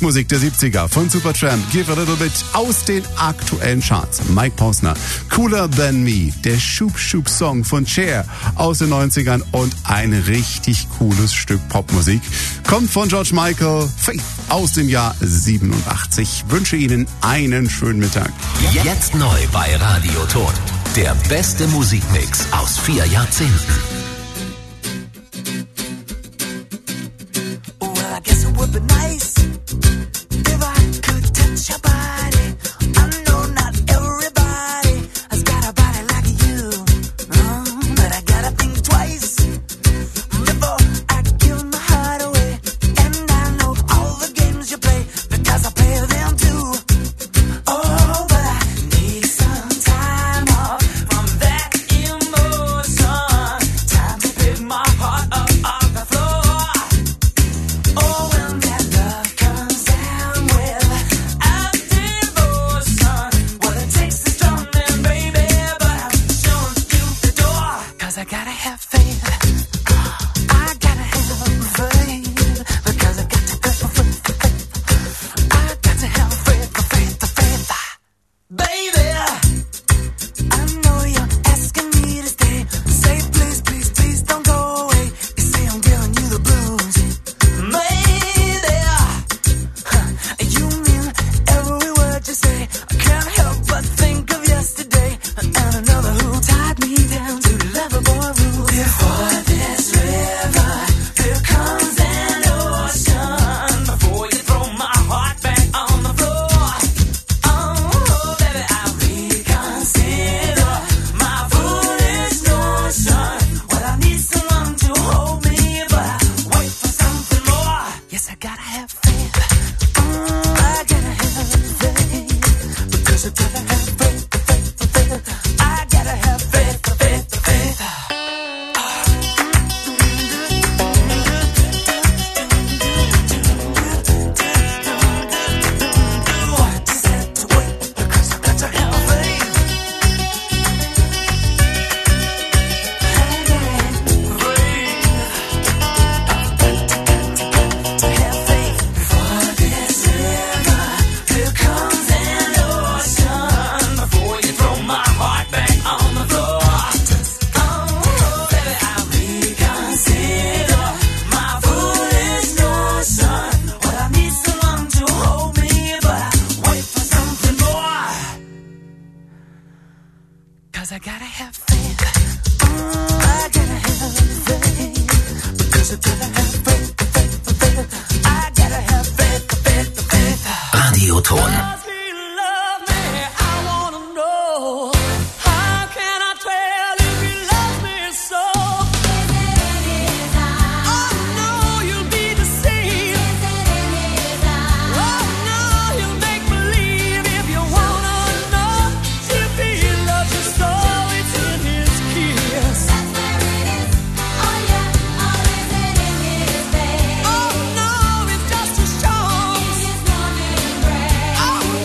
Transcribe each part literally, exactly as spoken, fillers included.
Rockmusik der siebziger von Supertramp, Give a Little Bit aus den aktuellen Charts. Mike Posner, Cooler Than Me, der Schub-Schub-Song von Cher aus den neunzigern und ein richtig cooles Stück Popmusik. Kommt von George Michael, Faith aus dem Jahr siebenundachtzig. Wünsche Ihnen einen schönen Mittag. Jetzt neu bei Radioton. Der beste Musikmix aus vier Jahrzehnten. Oh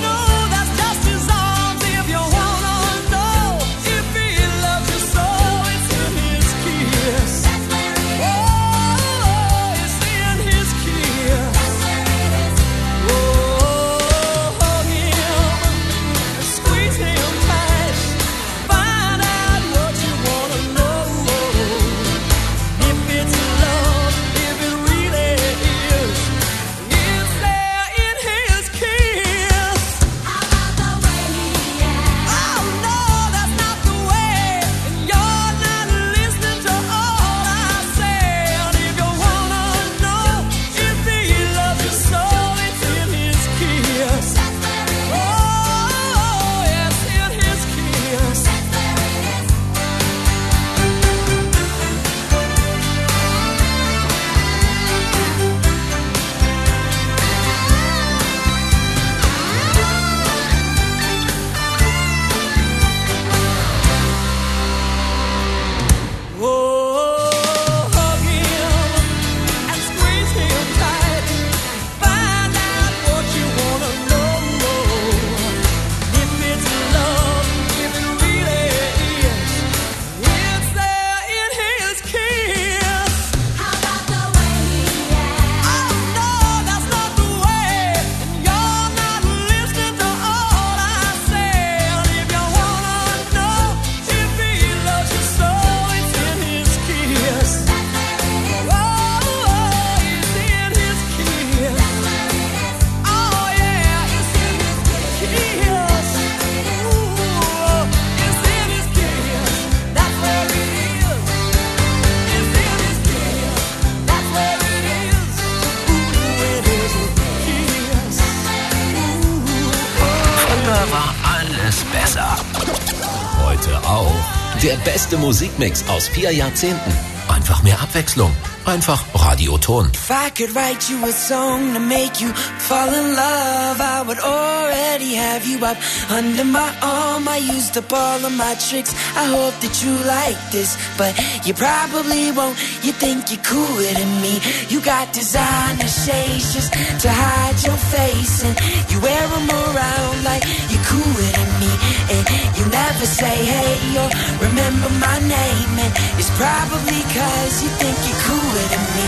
gab's besser. Heute auch. Der beste Musikmix aus vier Jahrzehnten. Einfach mehr Abwechslung. Einfach Radioton. If I could write you a song to make you fall in love, I would already have you up under my arm. I used up all of my tricks. I hope that you like this, but you probably won't. You think you're cooler than me. You got designer shades just to hide your face, and you wear them around like you're cooler than me. And you never say hey or remember my name, and it's probably cause you think you're cooler than me.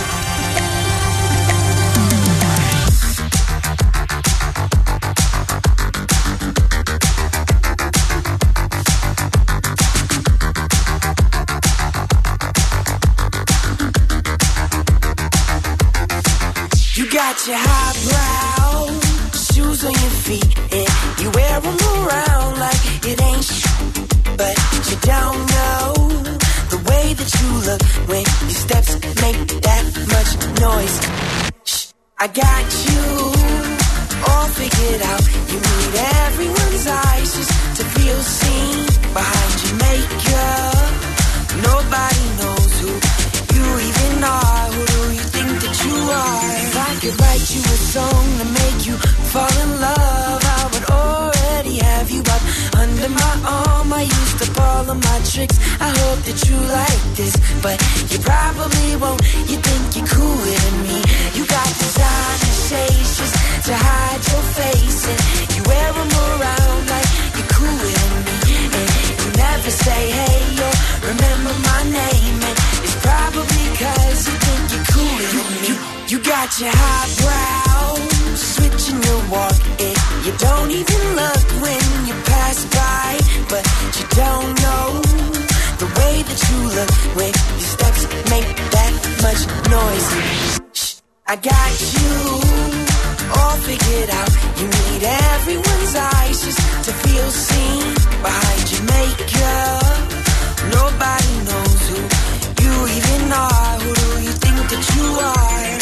You got your highbrow shoes on your feet, and you wear them around like it ain't sh- but you don't know the way that you look when your steps make that much noise. Shh, I got you all figured out. You need everyone's eyes just to feel seen behind your makeup. Nobody knows who you even are. Who do you think that you are? If I could write you a song to make you fall in love, I would already have you up under my arm. I used up all of my tricks. I hope that you like this, but you probably won't. You think you're cooler than me. You got designer shades just to hide your face, and you wear them around like you're cooler than me. And you never say hey or remember my name, and it's probably cause you think you're cooler than me. You, you got your highbrow switching your walk, and you don't even look when you pass by, but you don't know the way that you look when your steps make that much noise. Shh, I got you all figured out. You need everyone's eyes just to feel seen behind your makeup. Nobody knows who you even are. Who do you think that you are?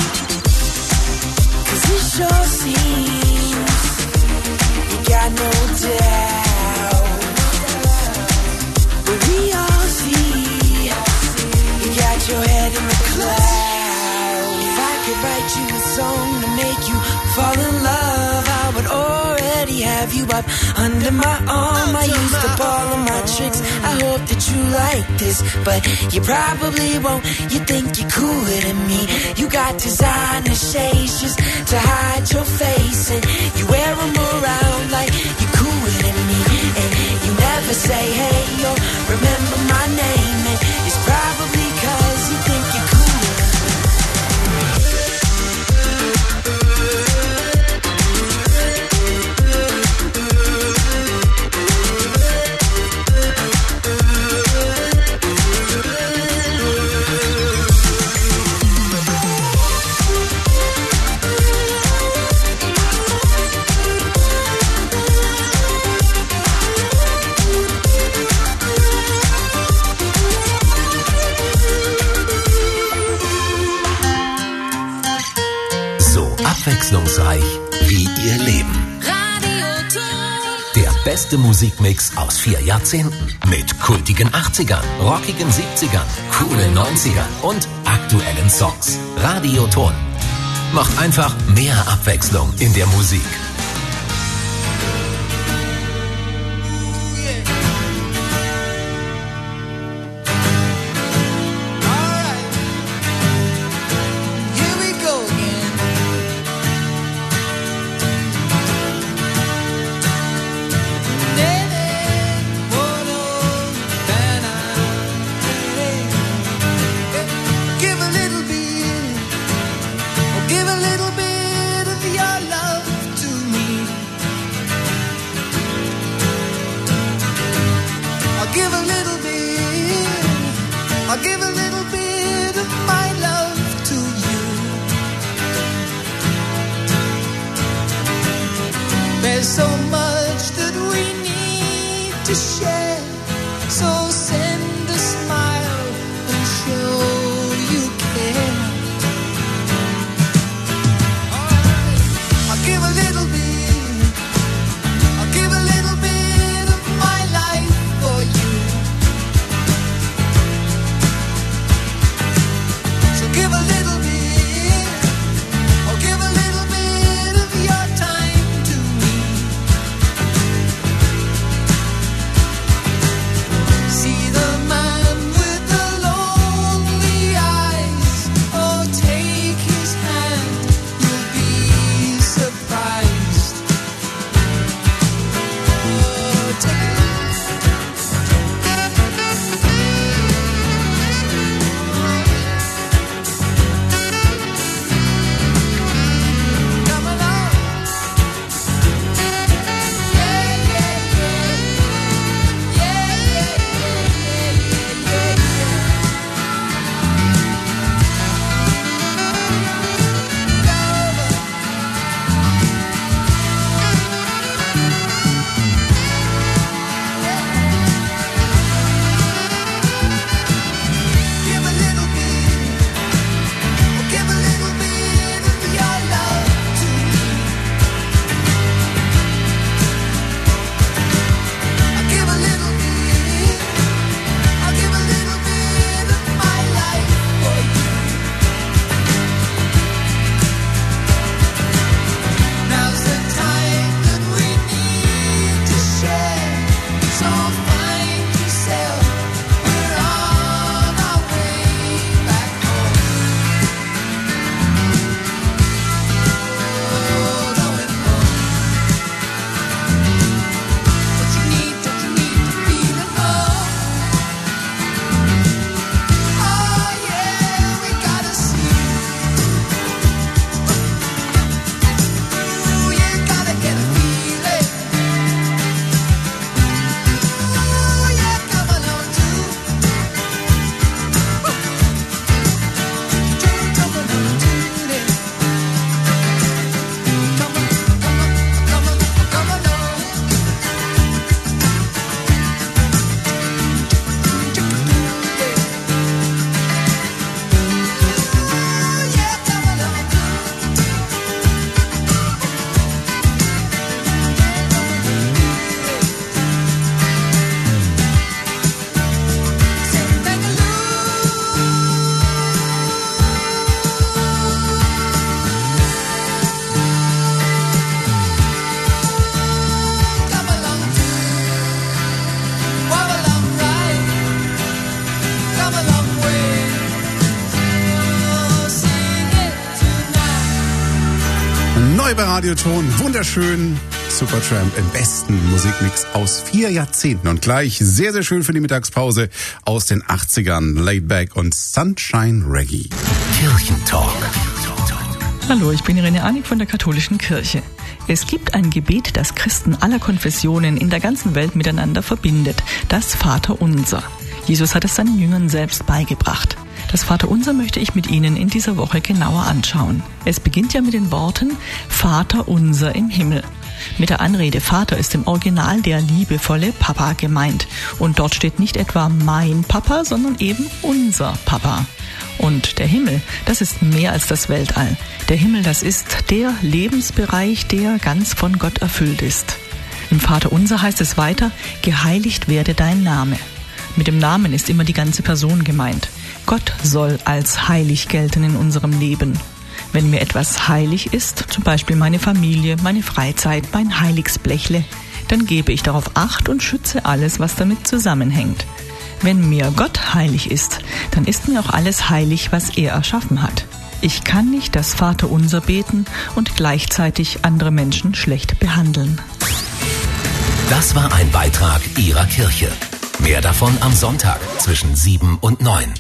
Cause it sure seems you got no doubt, but we all see you got your head in the clouds. If I could write you a song to make you fall in love, I would already have you up under my arm. I used up all of my tricks. I hope that you like this, but you probably won't. You think you're cooler than me. You got designer shades just to hide your face, and you wear them around like you're cooler than me. And you never say hey or remember my name, and it's probably cause you think you're cooler. Abwechslungsreich wie ihr Leben. Der beste Musikmix aus vier Jahrzehnten. Mit kultigen achtzigern, rockigen siebzigern, coolen neunzigern und aktuellen Songs. Radioton. Macht einfach mehr Abwechslung in der Musik. Give a little bit of your love to bei Radioton. Wunderschön. Supertramp im besten Musikmix aus vier Jahrzehnten. Und gleich sehr, sehr schön für die Mittagspause aus den achtzigern. Laid Back und Sunshine Reggae. Kirchentalk. Hallo, ich bin Irene Anig von der Katholischen Kirche. Es gibt ein Gebet, das Christen aller Konfessionen in der ganzen Welt miteinander verbindet. Das Vaterunser. Jesus hat es seinen Jüngern selbst beigebracht. Das Vaterunser möchte ich mit Ihnen in dieser Woche genauer anschauen. Es beginnt ja mit den Worten Vaterunser im Himmel. Mit der Anrede Vater ist im Original der liebevolle Papa gemeint. Und dort steht nicht etwa mein Papa, sondern eben unser Papa. Und der Himmel, das ist mehr als das Weltall. Der Himmel, das ist der Lebensbereich, der ganz von Gott erfüllt ist. Im Vaterunser heißt es weiter, geheiligt werde dein Name. Mit dem Namen ist immer die ganze Person gemeint. Gott soll als heilig gelten in unserem Leben. Wenn mir etwas heilig ist, zum Beispiel meine Familie, meine Freizeit, mein Heiligsblechle, dann gebe ich darauf Acht und schütze alles, was damit zusammenhängt. Wenn mir Gott heilig ist, dann ist mir auch alles heilig, was er erschaffen hat. Ich kann nicht das Vaterunser beten und gleichzeitig andere Menschen schlecht behandeln. Das war ein Beitrag Ihrer Kirche. Mehr davon am Sonntag zwischen sieben und neun.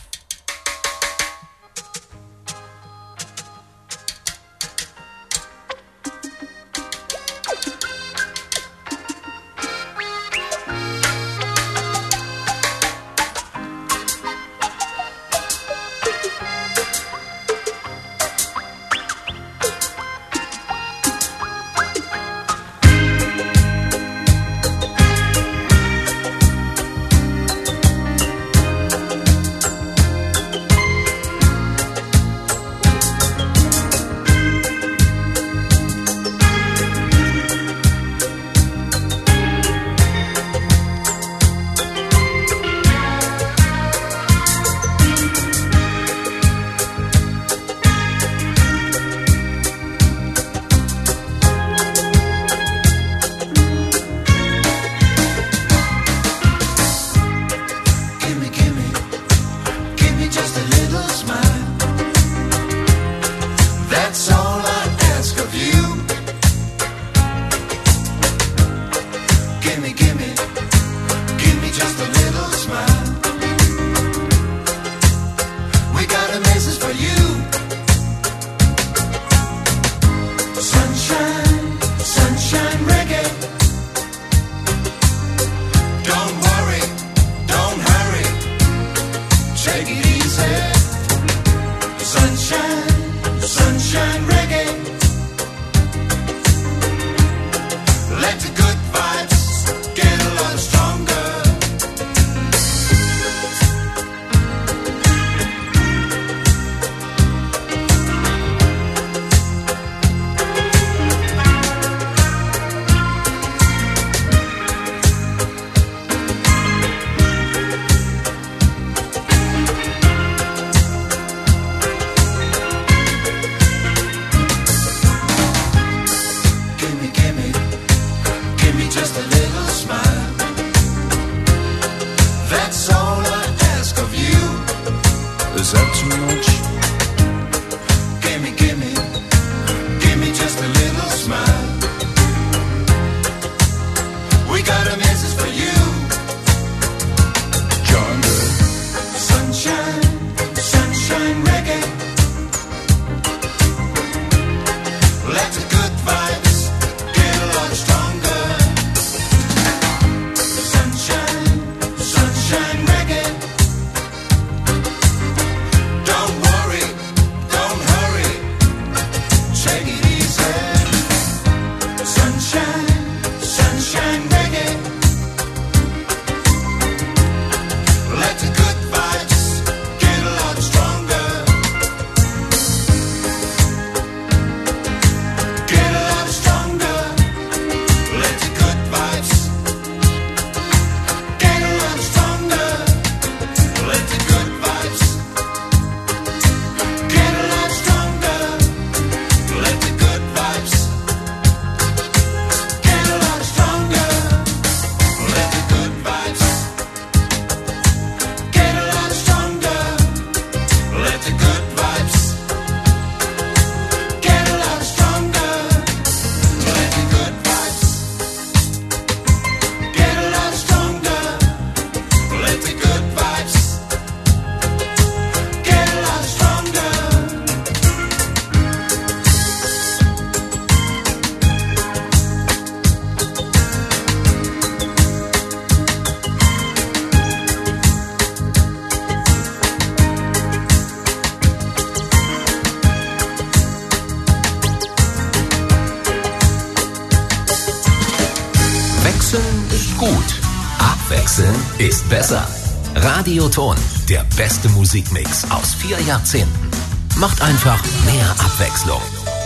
Wechseln ist gut. Abwechseln ist besser. Radioton, der beste Musikmix aus vier Jahrzehnten. Macht einfach mehr Abwechslung.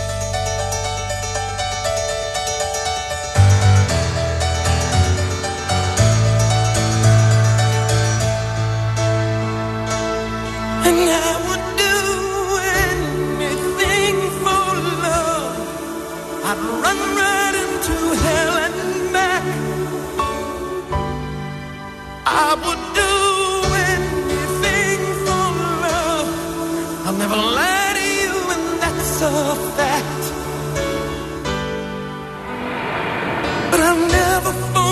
I would do anything for love. I'll never lie to you, and that's a fact. But I'll never fall.